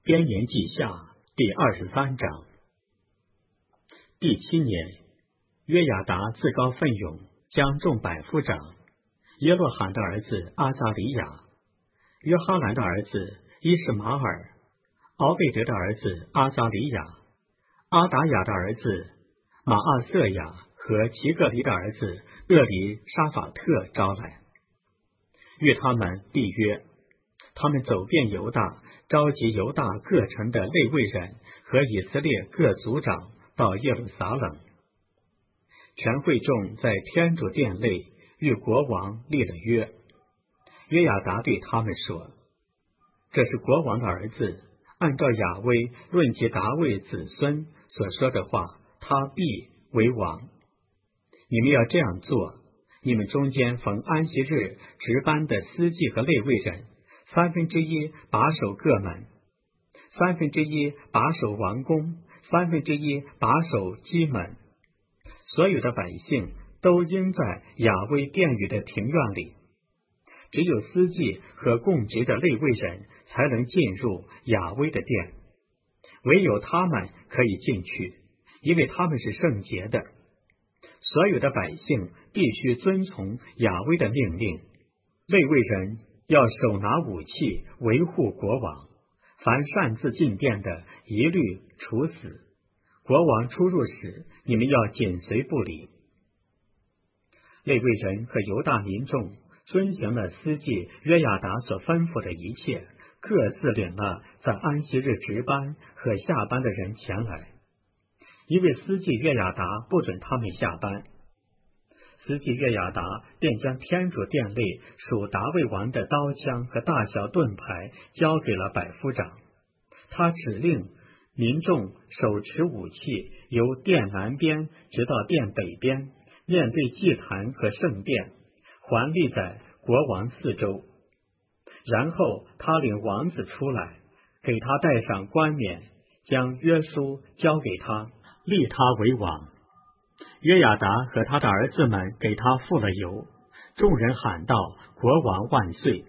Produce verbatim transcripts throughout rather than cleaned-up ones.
编年记下第二十三章。第七年，约雅达自告奋勇，将众百夫长耶洛罕的儿子阿扎里亚、约哈兰的儿子伊什马尔、敖贝德的儿子阿扎里亚、阿达雅的儿子马阿瑟亚和齐格黎的儿子厄里沙法特招来，与他们立约。他们走遍犹大，召集犹大各城的利未人和以色列各族长到耶路撒冷。全会众在天主殿内与国王立了约。约雅达对他们说：这是国王的儿子，按照雅威论及达味子孙所说的话，他必为王。你们要这样做，你们中间逢安息日值班的司祭和利未人，三分之一把守各门，三分之一把守王宫，三分之一把守基门。所有的百姓都应在雅威殿宇的庭院里，只有司祭和供职的利未人才能进入雅威的殿，唯有他们可以进去，因为他们是圣洁的。所有的百姓必须遵从雅威的命令。利未人要手拿武器维护国王，凡擅自进殿的一律处死。国王出入时，你们要紧随不理。利未人和犹大民众遵行了司祭约雅达所吩咐的一切，各自领了在安息日值班和下班的人前来，因为司祭约雅达不准他们下班。司祭约雅达便将天主殿内属达味王的刀枪和大小盾牌交给了百夫长，他指令民众手持武器，由殿南边直到殿北边，面对祭坛和圣殿，环立在国王四周。然后他领王子出来，给他戴上冠冕，将约书交给他，立他为王。约雅达和他的儿子们给他付了油，众人喊道：国王万岁！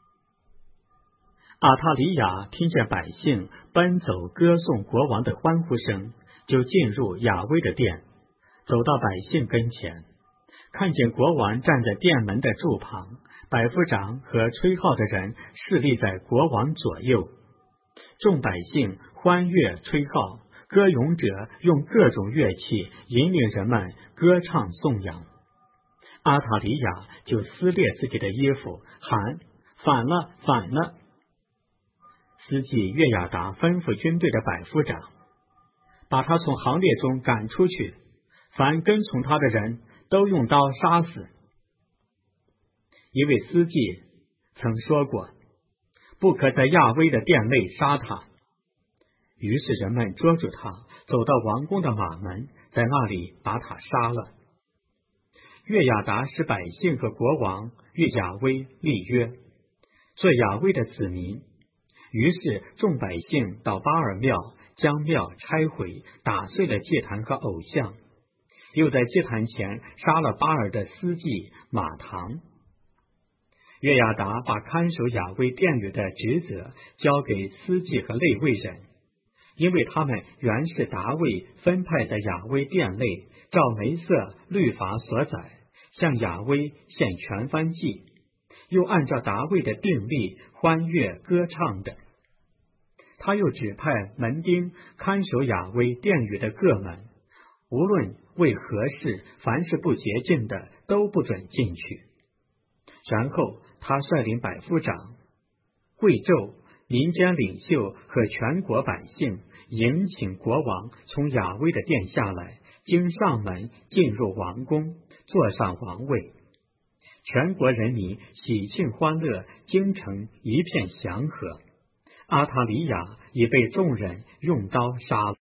阿塔里亚听见百姓奔走歌颂国王的欢呼声，就进入雅威的殿，走到百姓跟前，看见国王站在殿门的柱旁，百夫长和吹号的人侍立在国王左右。众百姓欢悦吹号，歌咏者用各种乐器引领人们歌唱颂扬。阿塔里亚就撕裂自己的衣服，喊：反了，反了！司祭约雅达吩咐军队的百夫长，把他从行列中赶出去，凡跟从他的人都用刀杀死。一位司祭曾说过，不可在亚威的殿内杀他。于是人们捉住他，走到王宫的马门，在那里把他杀了。约雅达使百姓和国王与雅威立约，做雅威的子民。于是众百姓到巴尔庙，将庙拆毁，打碎了祭坛和偶像，又在祭坛前杀了巴尔的司祭马堂。约雅达把看守雅威殿宇的职责交给司祭和利未人，因为他们原是达味分派在雅威殿内，照梅瑟律法所载，向雅威献全燔祭，又按照达味的定例欢悦歌唱的。他又指派门丁看守雅威殿宇的各门，无论为何事，凡是不洁净的都不准进去。然后他率领百夫长、贵胄、民间领袖和全国百姓，迎请国王从雅威的殿下来，经上门进入王宫，坐上王位。全国人民喜庆欢乐，京城一片祥和。阿塔里亚已被众人用刀杀了。